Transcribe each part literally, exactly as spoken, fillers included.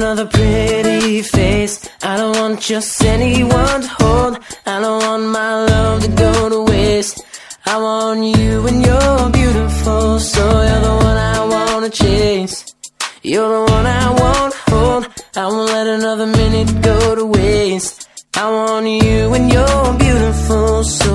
another pretty face. I don't want just anyone to hold. I don't want my love to go to waste. I want you and you're beautiful, so you're the one I wanna chase. You're the one I wanna hold. I won't let another minute go to waste. I want you and you're beautiful, so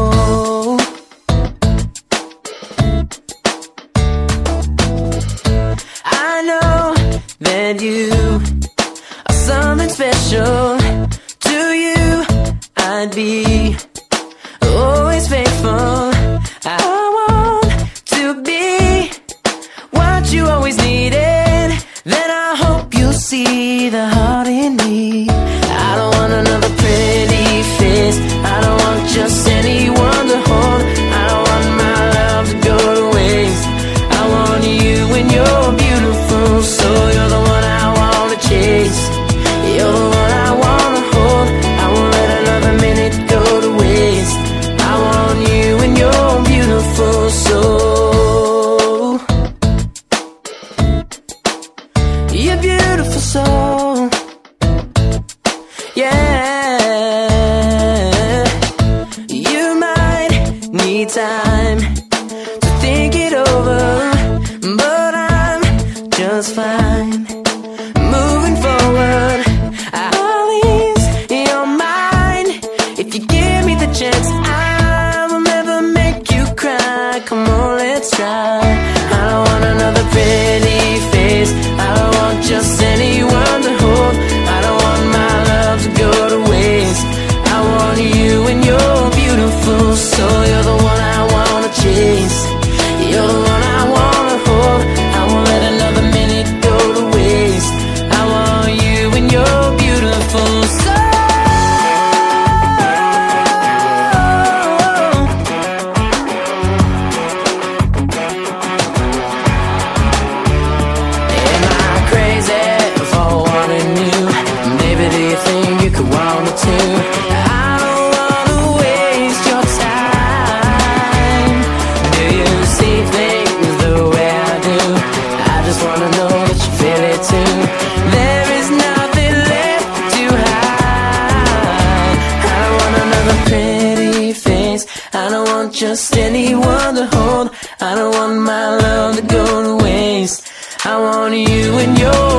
I know that you are something special. To you I'd be always faithful. I want to be what you always needed. Then I hope you'll see the heart in me. I don't want another pretty face. I don't want just anyone to hold. I don't want my love to go to waste. I want you and you're beautiful, so you're the one I wanna chase. You're the one I wanna hold. I won't let another minute go to waste. I want you and you're beautiful, so you're beautiful, so yeah. You might need time to think it over, but I'm just fine moving forward. I'll ease your mind if you give me the chance. I will never make you cry. Come on, let's try. I don't want another pretty face. I don't want just anyone to hold. I don't want my love to go to waste. I want you and you're beautiful, so you're the one I wanna chase. You're the one I wanna hold. I won't let another minute go to waste. I want you and you're beautiful, so am I crazy for wanting you? Maybe do you think you could want me too? I don't wanna waste your time. Do you see things the way I do? I just wanna know that you feel it too. There is nothing left to hide. I don't want another pretty face. I don't want just anyone to hold. I don't want my love to go to waste. I want you and your